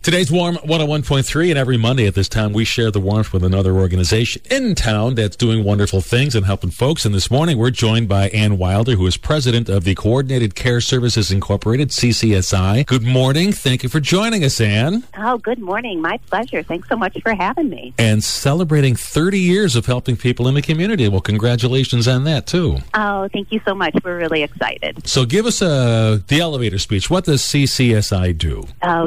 Today's Warm 101.3, and every Monday at this time, we share the warmth with another organization in town that's doing wonderful things and helping folks. And this morning, we're joined by Ann Wilder, who is president of the Coordinated Care Services Incorporated, CCSI. Good morning. Thank you for joining us, Ann. Oh, good morning. My pleasure. Thanks so much for having me. And celebrating 30 years of helping people in the community. Well, congratulations on that, too. Oh, thank you so much. We're really excited. So give us the elevator speech. What does CCSI do? Oh,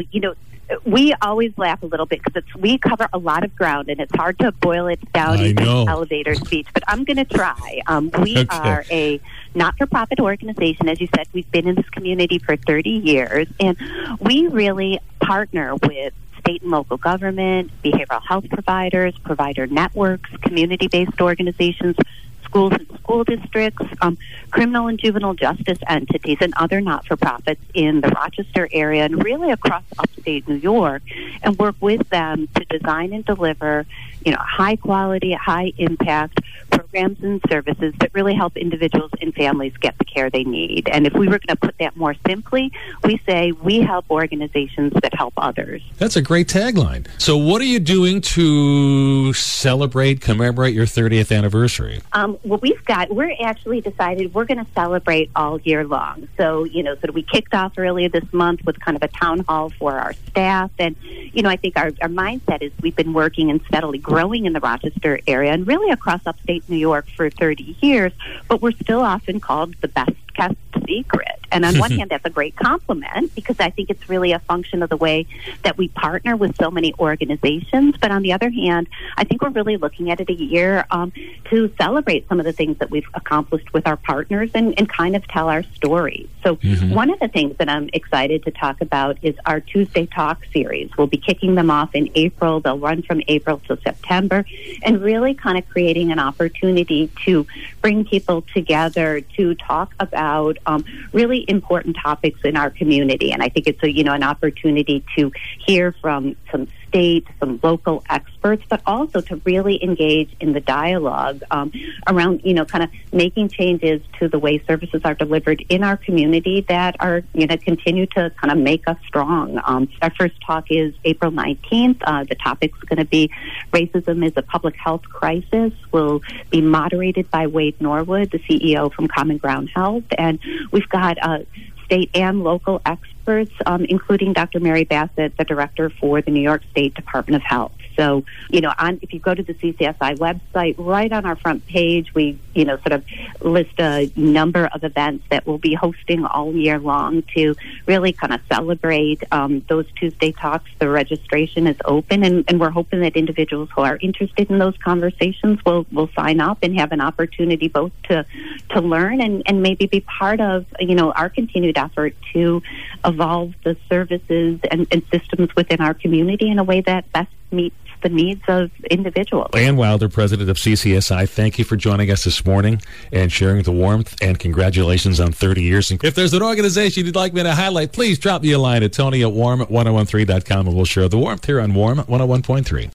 we always laugh a little bit because we cover a lot of ground, and it's hard to boil it down into an elevator speech, but I'm going to try. We are a not-for-profit organization. As you said, we've been in this community for 30 years, and we really partner with state and local government, behavioral health providers, provider networks, community-based organizations, schools and school districts, criminal and juvenile justice entities, and other not-for-profits in the Rochester area and really across upstate New York, and work with them to design and deliver, high-quality, high-impact programs and services that really help individuals and families get the care they need. And if we were going to put that more simply, we say we help organizations that help others. That's a great tagline. So what are you doing to commemorate your 30th anniversary? We're actually decided we're going to celebrate all year long. So, we kicked off earlier this month with kind of a town hall for our staff. And, I think our mindset is we've been working and steadily growing in the Rochester area and really across upstate New York for 30 years, but we're still often called the best kept secret. And on one hand, that's a great compliment because I think it's really a function of the way that we partner with so many organizations. But on the other hand, I think we're really looking at it a year to celebrate some of the things that we've accomplished with our partners and kind of tell our story. So one of the things that I'm excited to talk about is our Tuesday Talk series. We'll be kicking them off in April. They'll run from April to September and really kind of creating an opportunity to bring people together to talk about really important topics in our community. And I think it's an opportunity to hear from some state, some local experts, but also to really engage in the dialogue around, kind of making changes to the way services are delivered in our community that are going to continue to kind of make us strong. Our first talk is April 19th. The topic's going to be Racism is a Public Health Crisis. Will be moderated by Wade Norwood, the CEO from Common Ground Health. And we've got state and local experts, including Dr. Mary Bassett, the director for the New York State Department of Health. So, if you go to the CCSI website, right on our front page, we, sort of list a number of events that we'll be hosting all year long to really kind of celebrate those Tuesday talks. The registration is open, and we're hoping that individuals who are interested in those conversations will sign up and have an opportunity both to learn and maybe be part of, our continued effort to evolve the services and systems within our community in a way that best meets the needs of individuals. Ann Wilder, president of CCSI, thank you for joining us this morning and sharing the warmth, and congratulations on 30 years. And if there's an organization you'd like me to highlight, please drop me a line at Tony@warm1013.com, and we'll share the warmth here on Warm 101.3.